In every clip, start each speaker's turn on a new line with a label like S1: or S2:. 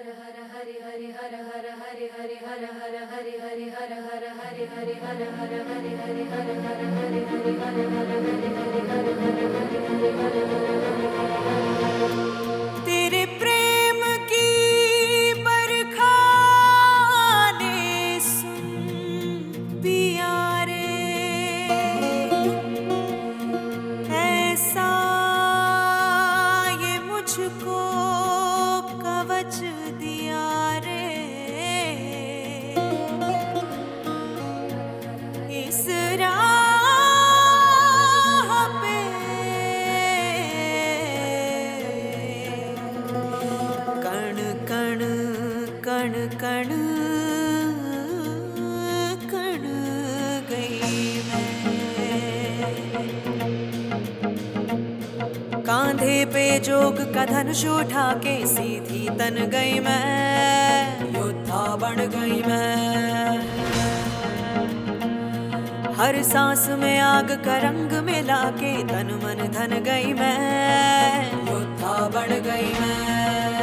S1: तेरे प्रेम की बरखा ने सुन पिया रे, ऐसा ये मुझको कवच दिया रे। इस राह पे कण कण कण कण कण गई मैं। कांधे पे जोग का धनुष उठा के सीधी तन गई मैं, योद्धा बन गई मैं। हर सांस में आग का रंग मिला के तन मन धन गई मैं, योद्धा बन गई मैं।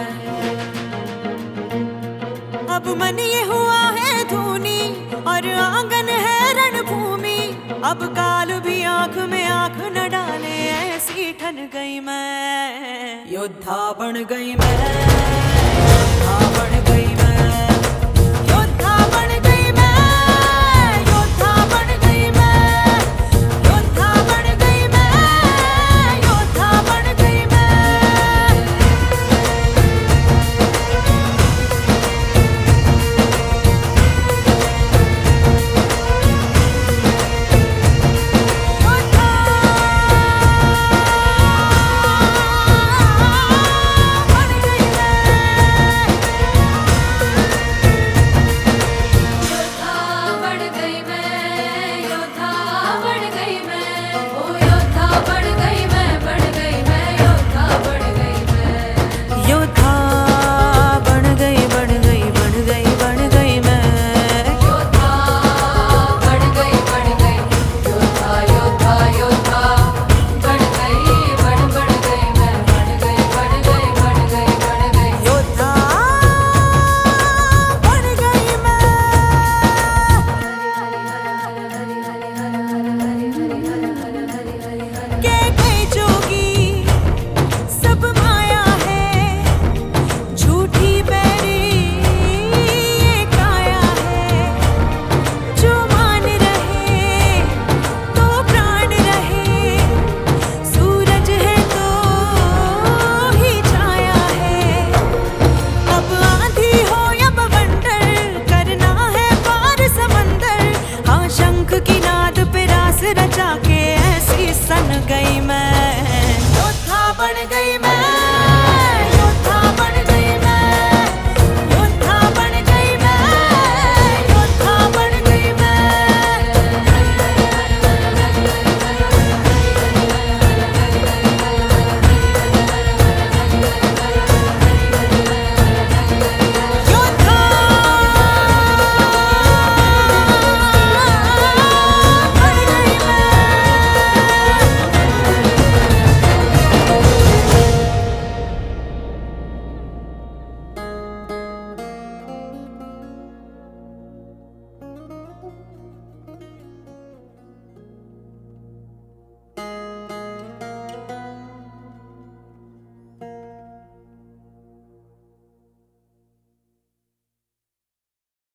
S1: अब मन ये हुआ है धूनी और आंगन है रणभूमि, अब काल भी आंख में आंख न डाले ऐसी ठन गई मैं, योद्धा बन गई मैं।